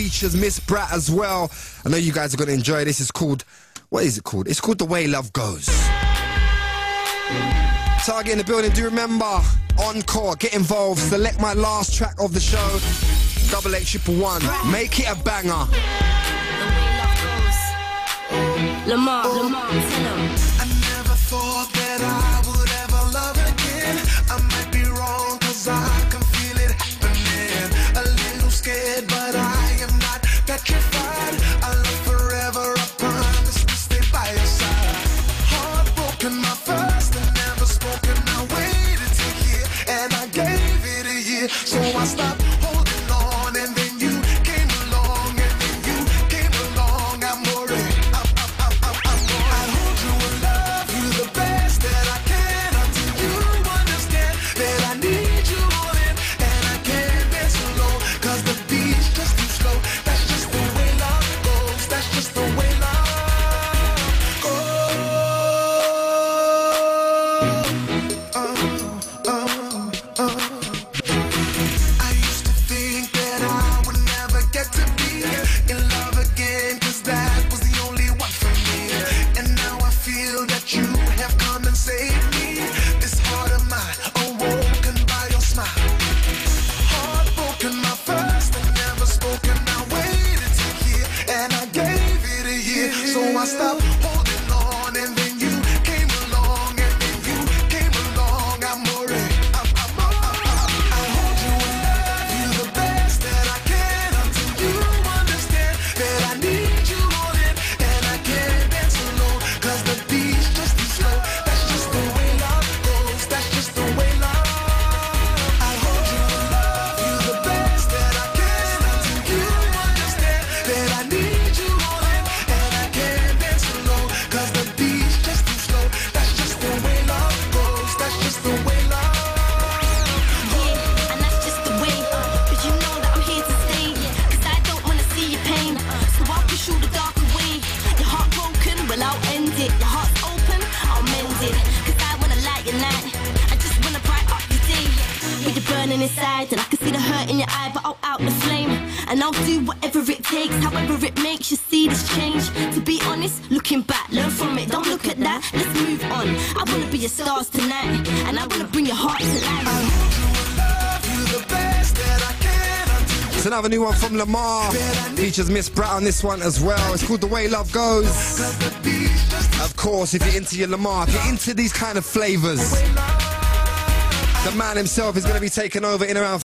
features Miss Brat as well. I know you guys are going to enjoy. This is called, what is it called? It's called The Way Love Goes. Target in the building, do remember, encore, get involved, select my last track of the show, 8811, make it a banger. The way love goes. Lamar, tell him. I never thought that I would ever love again. I might be wrong, cause I can feel it happening. A little scared, but I am not petrified. I love forever, I promise to stay by your side. Heartbroken, my first and never spoken. I waited till here, and I gave it a year. So I stopped holding on, and then you came along, and then you came along. I'm worried. I hold you and love you the best that I can until you understand that I need you all in, and I can't dance alone, cause the beat's just too slow. That's just the way love goes. That's just the way love goes. I used to think that I would never get to be in love again, cause that was the only one for me. And now I feel that you have come and saved me. This heart of mine, awoken by your smile. Heartbroken, my first and never spoken. I waited till here, and I gave it a year. So I stopped holding on, and then you came along, and then you came along. I'm worried. I hold you and love you the best that I can until you understand that I need you all in, and I can't dance alone, cause the beat's just too slow. That's just the way love goes. That's just the way love. I hold you and love you the best that I can until you understand that I need you all in, and I can't dance alone, cause the beat's just too slow. That's just the way love goes. That's just the way love. Yeah, and that's just the way, cause you know that I'm here to stay, cause I don't wanna see your pain, so I'll push you the dark away. Your heart broken, well I'll end it. Your heart's open, I'll mend it, cause I wanna light your night. I just wanna bright up your day. But you're burning inside, and I can see the hurt in your eye, but I'll out the flame, and I'll do whatever it takes, however it makes you see this change. To be honest, looking back, learn from it, don't look at that, let's move on. I wanna be your stars tonight, and I wanna bring your heart to life. I hold you and love you the best that I can until It's another new one from Lamar, features Miss Brat on this one as well. It's called The Way Love Goes. cause the beat's just Of course, if you're into your Lamar, if you're into these kind of flavors, the man himself is going to be taking over in around